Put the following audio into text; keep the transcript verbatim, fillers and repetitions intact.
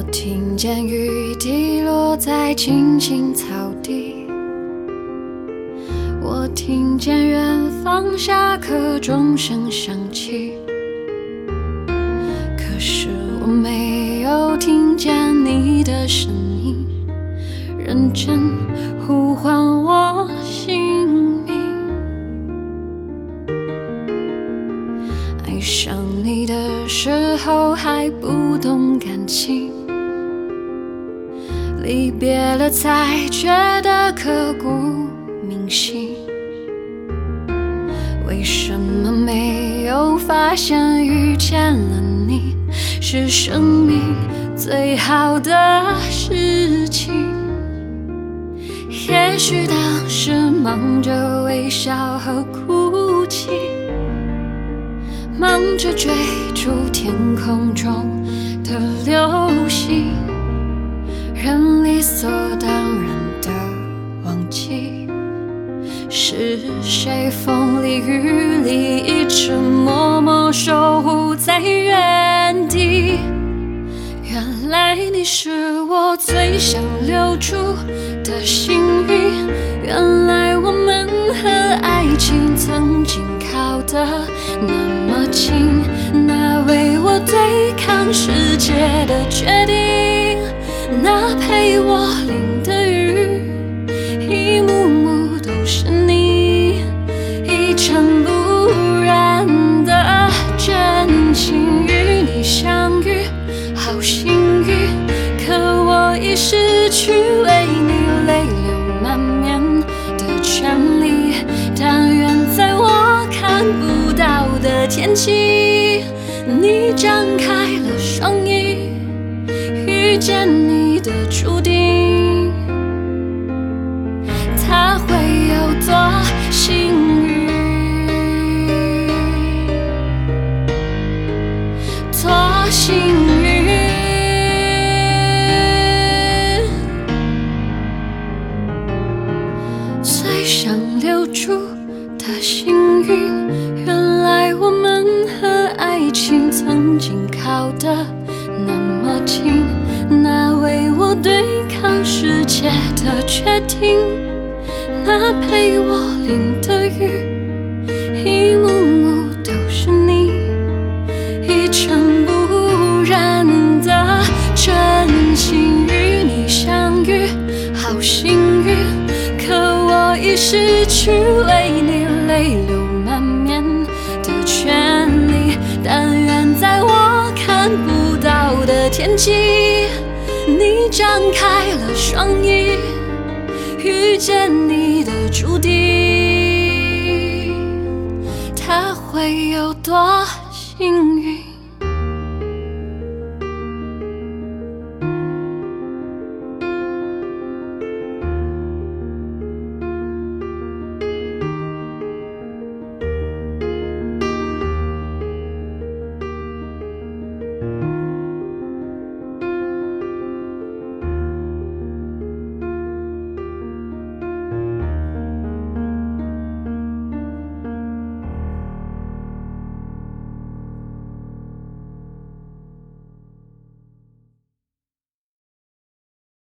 听见雨滴落在青青草地，我听见远方下课钟声响起，可是我没有听见你的声音，认真呼唤我姓名。爱上你的时候还不懂感情，离别了才觉得刻骨铭心。为什么没有发现遇见了你是生命最好的事情？也许当时忙着微笑和哭泣，忙着追逐天空中的流星，人理所当然的忘记是谁风里雨里一直默默守护在原地。原来你是我最想留住的幸运，原来我们和爱情曾经靠得那么近，那为我对抗世界的决定，那陪我淋的雨，一幕幕都是你，一尘不染的真情。与你相遇好幸运，可我已失去为你泪流满面的权利。但愿在我看不到的天际，你张开了双翼，遇见你的注定，他会有多幸运，多幸运。最想留住的幸运，原来我们和爱情曾经靠得那么近，那为我对抗世界的决定，那陪我淋的雨，一幕幕都是你，一尘不染的真情。与你相遇好幸运，可我已失去为你泪流满面的权利。但愿在我看不到的天际，你张开了双翼，遇见你的注定，他会有多幸运。